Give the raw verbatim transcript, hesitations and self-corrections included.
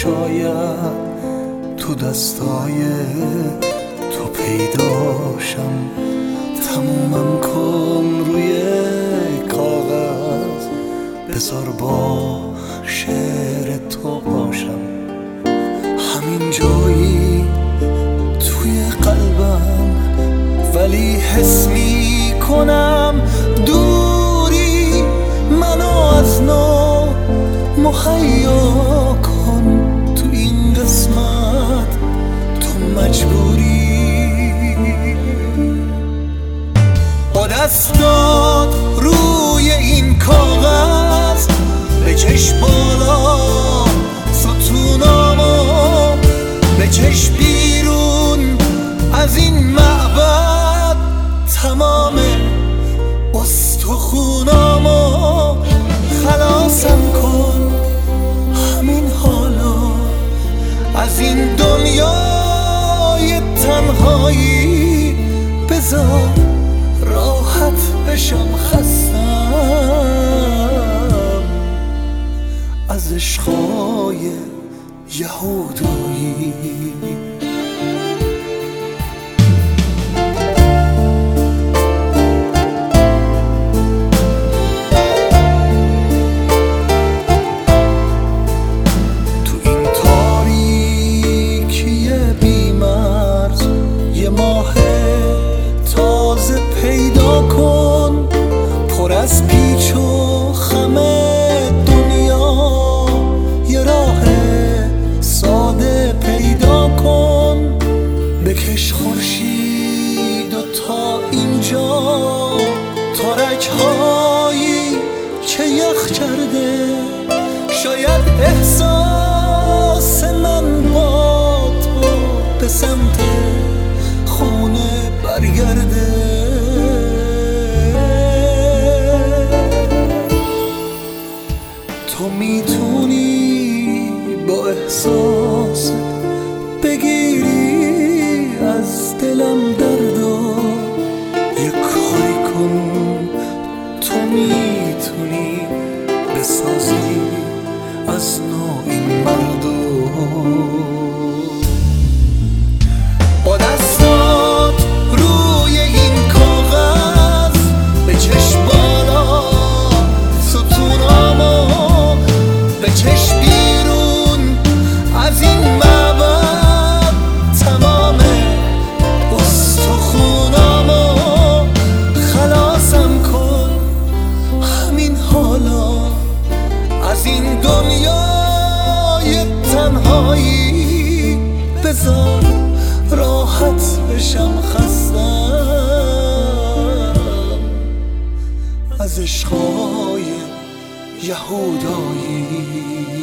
شاید تو دستای تو پیداشم. تمومم کن روی کاغذ، بذار با شعر تو باشم. همین جایی توی قلبم، ولی حس می کنم دوری. منو از نو مهیا کن، تو این قسمت تو مجبوری. با دستات روی این کاغذ بکش بالا ستونامو، بکش بیرون از این معبد تمام استخونامو. خلاصم کن همین حالا از این دنیای تنهایی، بذار راحت بشم. خستم از عشقای یهودایی. تو این تاریکی بی‌مرز یه ماه تازه پیدا کن، پر از پیچ و خم دنیا. یه راه ساده پیدا کن، بکش خورشید و تا اینجا تارک هایی که یخ کرده. شاید احساس من با تو به سمت خونه برگرده. تو میتونی با احساس بگیری از دلم دردو، یه کاری کن. تو میتونی بسازی از نو این مردو. با دستات روی این کاغذ بکش بالا ستونامو، بکش بیرون از این معبد تمام استخونامو. خلاصم کن همین حالا از این دنیای تنهایی، بذار راحت بشم. خستم از عشقای یهودایی.